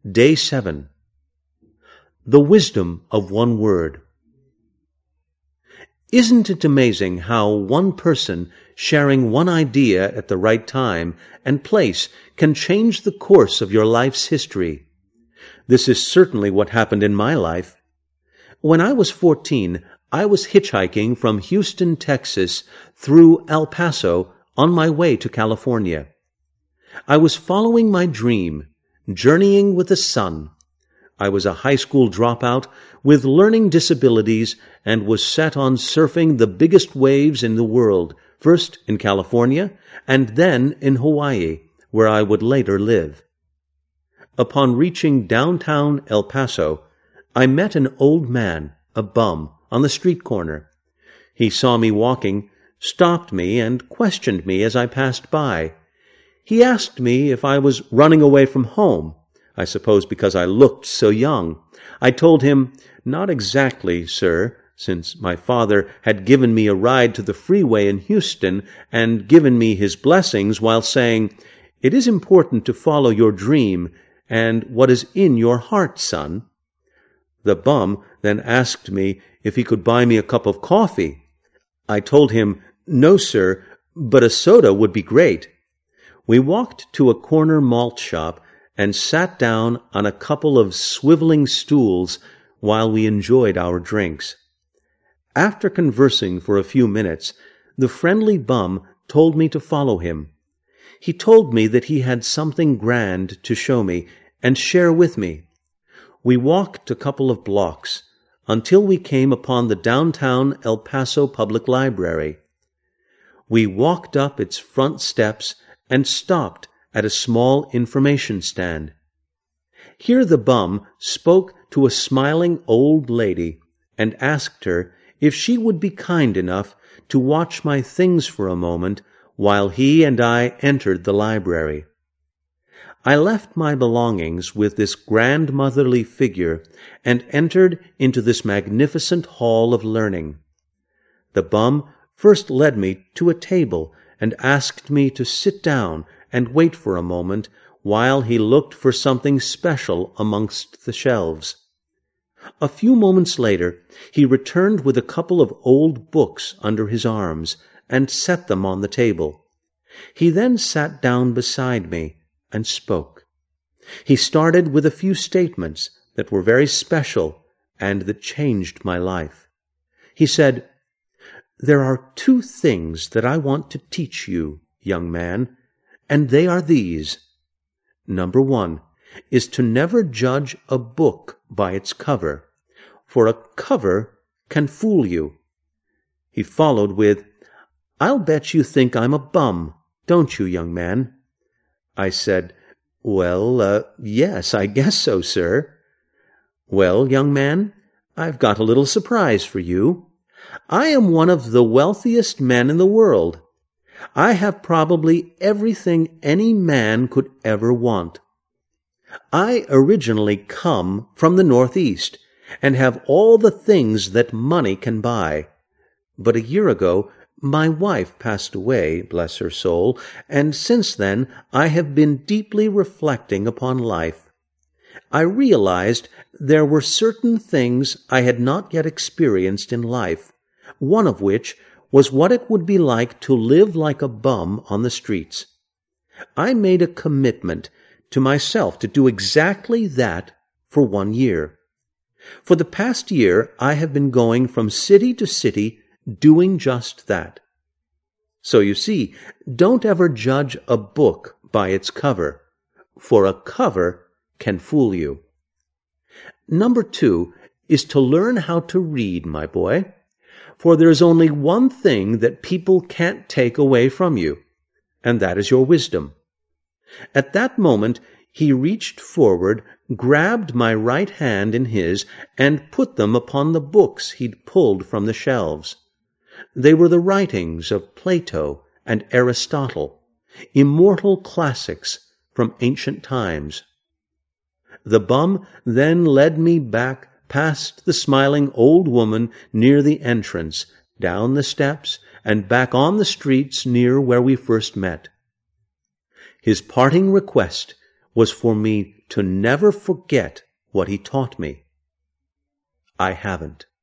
Day 7. The Wisdom of One Word. Isn't it amazing how one person sharing one idea at the right time and place can change the course of your life's history? This is certainly what happened in my life. When I was 14, I was hitchhiking from Houston, Texas, through El Paso on my way to California. I was following my dream, journeying with the sun. I was a high school dropout with learning disabilities and was set on surfing the biggest waves in the world, first in California and then in Hawaii, where I would later live. Upon reaching downtown El Paso, I met an old man, a bum, on the street corner. He saw me walking, stopped me, and questioned me as I passed by. He asked me if I was running away from home, I suppose because I looked so young. I told him, "Not exactly, sir," since my father had given me a ride to the freeway in Houston and given me his blessings while saying, "It is important to follow your dream and what is in your heart, son." The bum then asked me if he could buy me a cup of coffee. I told him, "No, sir, but a soda would be great." We walked to a corner malt shop and sat down on a couple of swiveling stools while we enjoyed our drinks. After conversing for a few minutes, the friendly bum told me to follow him. He told me that he had something grand to show me and share with me. We walked a couple of blocks until we came upon the downtown El Paso Public Library. We walked up its front steps and stopped at a small information stand. Here the bum spoke to a smiling old lady and asked her if she would be kind enough to watch my things for a moment while he and I entered the library. I left my belongings with this grandmotherly figure and entered into this magnificent hall of learning. The bum first led me to a table and asked me to sit down and wait for a moment while he looked for something special amongst the shelves. A few moments later, he returned with a couple of old books under his arms and set them on the table. He then sat down beside me and spoke. He started with a few statements that were very special and that changed my life. He said, "There are two things that I want to teach you, young man, and they are these. Number 1 is to never judge a book by its cover, for a cover can fool you." He followed with, "I'll bet you think I'm a bum, don't you, young man?" I said, "Well, yes, I guess so, sir." "Well, young man, I've got a little surprise for you. I am one of the wealthiest men in the world. I have probably everything any man could ever want. I originally come from the Northeast and have all the things that money can buy. But a year ago, my wife passed away, bless her soul, and since then I have been deeply reflecting upon life. I realized there were certain things I had not yet experienced in life, one of which was what it would be like to live like a bum on the streets. I made a commitment to myself to do exactly that for 1 year. For the past year, I have been going from city to city doing just that. So you see, don't ever judge a book by its cover, for a cover can fool you. Number 2 is to learn how to read, my boy. For there is only one thing that people can't take away from you, and that is your wisdom. At that moment, he reached forward, grabbed my right hand in his, and put them upon the books he'd pulled from the shelves. They were the writings of Plato and Aristotle, immortal classics from ancient times. The bum then led me back past the smiling old woman near the entrance, down the steps, and back on the streets near where we first met. His parting request was for me to never forget what he taught me. I haven't.